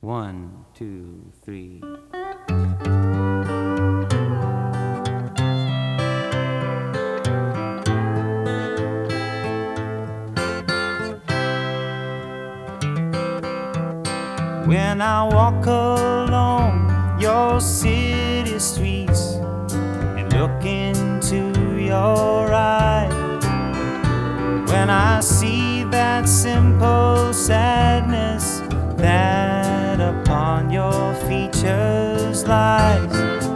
One, two, three. When I walk along your city streets and look into your eyes, when I see that simple sadness that upon your features lies,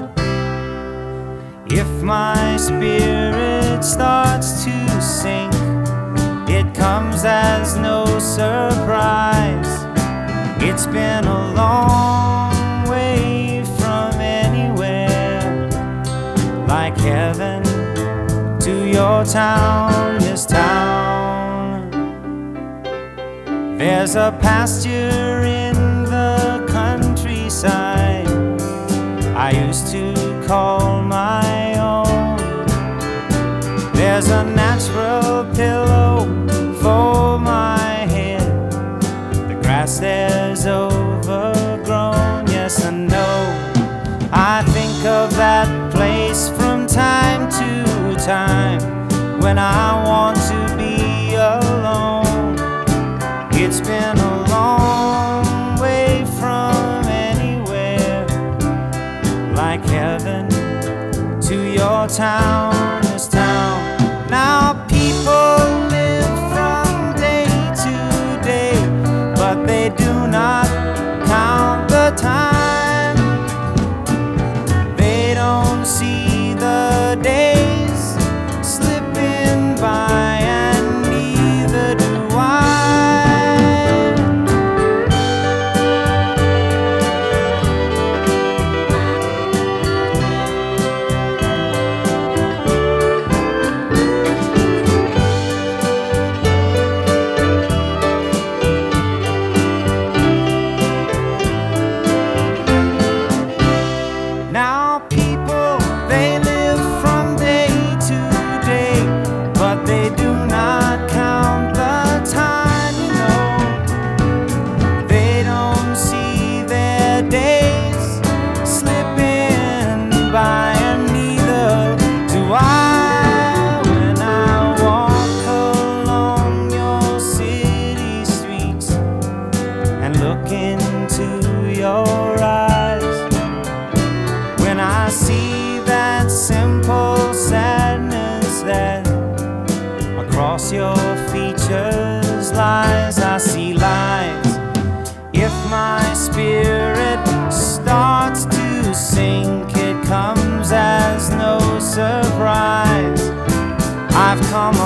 if my spirit starts to sink, it comes as no surprise. It's been a long way from anywhere, like heaven to your town, this town. There's a pasture in the countryside I used to call my own. There's a natural pillow for my head. The grass there's overgrown, yes I know. I think of that place from time to time when I want to be alone. It's been a long way from anywhere, like heaven to your town, this town. Now people live from day to day, but they do not count the time. They don't see the days slipping by, and neither do I. Now people, they live from day to day, but they do not count the time, you know. They don't see their days slipping by, and neither do I. When I walk along your city streets and look into your eyes, when I see that simple sadness that across your features lies, I see lies. If my spirit starts to sink, it comes as no surprise. I've come